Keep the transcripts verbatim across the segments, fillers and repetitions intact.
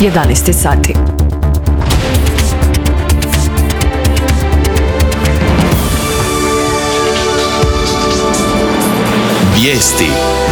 jedanaest sati. Vijesti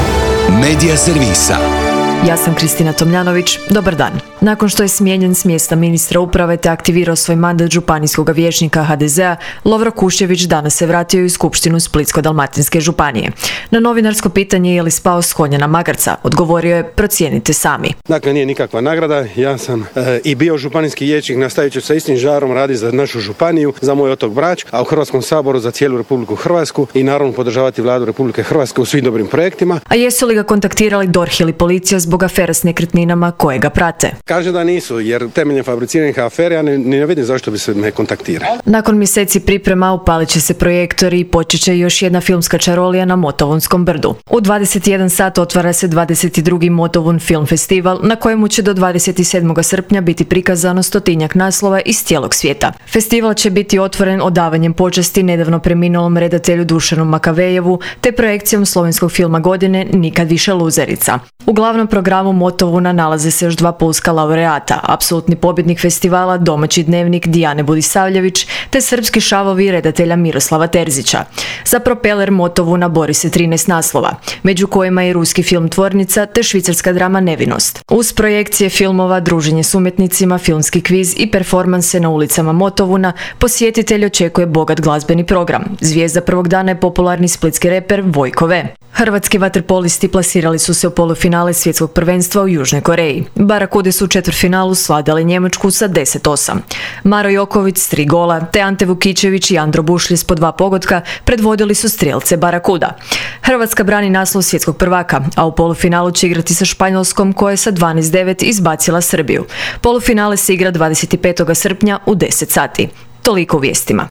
Medija servisa. Ja sam Kristina Tomljanović, dobar dan. Nakon što je smijenjen s mjesta ministra uprave te aktivirao svoj mandat županijskog vijećnika ha de zea, Lovro Kuščević danas se vratio u skupštinu Splitsko-dalmatinske županije. Na novinarsko pitanje je li spao s konja na magarca, odgovorio je: procijenite sami. Dakle, nije nikakva nagrada, ja sam e, i bio županijski vijećnik, nastavit ću sa istim žarom raditi za našu županiju, za moj otok Brač, a u Hrvatskom saboru za cijelu Republiku Hrvatsku i naravno podržavati vladu Republike Hrvatske u svim dobrim projektima. A jesu li ga kontaktirali DORH ili policija zbog afera s nekretninama koje ga prate? Kaže da nisu, jer temeljem fabriciranih afere ja ne, ne vidim zašto bi se me kontaktirali. Nakon mjeseci priprema upalit će se projektori i počet će još jedna filmska čarolija na Motovunskom brdu. U dvadeset jedan sat otvara se dvadeset drugi Motovun film festival, na kojemu će do dvadeset sedmog srpnja biti prikazano stotinjak naslova iz cijelog svijeta. Festival će biti otvoren odavanjem počasti nedavno preminulom redatelju Dušanu Makavejevu te projekcijom slovenskog filma godine Nikad više luzerica. U glavnom programu Motovuna nalaze se još dva pulska laureata, apsolutni pobjednik festivala domaći dnevnik Dijane Budisavljević te srpski šavovi redatelja Miroslava Terzića. Za propeler Motovuna bori se trinaest naslova, među kojima je ruski film Tvornica te švicarska drama Nevinost. Uz projekcije filmova, druženje s umjetnicima, filmski kviz i performanse na ulicama Motovuna, posjetitelj očekuje bogat glazbeni program. Zvijezda prvog dana je popularni splitski reper Vojko V. Hrvatski vaterpolisti plasirali su se u polufinale svjetskog prvenstva u Južnoj Koreji. Barakude su u četvrtfinalu svladali Njemačku sa deset osam. Maro Joković s tri gola, te Ante Vukičević i Andro Bušlje s po dva pogotka predvodili su strijelce Barakuda. Hrvatska brani naslov svjetskog prvaka, a u polufinalu će igrati sa Španjolskom koja je sa dvanaest devet izbacila Srbiju. Polufinale se igra dvadeset petog srpnja u deset sati. Toliko u vijestima.